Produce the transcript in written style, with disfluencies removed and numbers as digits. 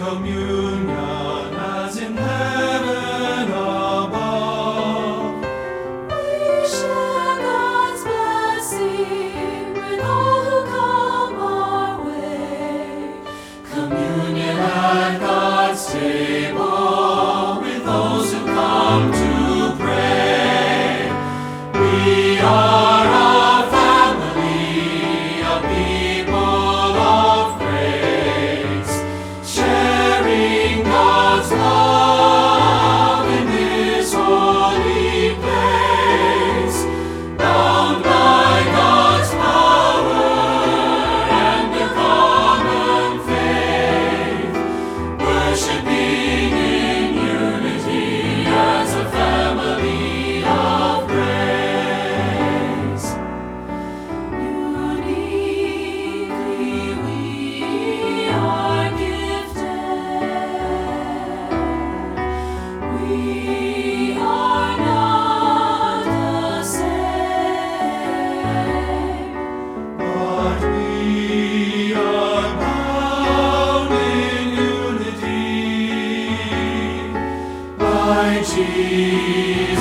communion as in heaven above. We share God's blessing with all who come our way. Communion at God's table with those who come to pray. We are a family, a people of grace, sharing God's love in this holy place, bound by God's power and the common faith, worshiping in unity as a family of grace. Uniquely we are gifted. We are not the same. But we are bound in unity by Jesus.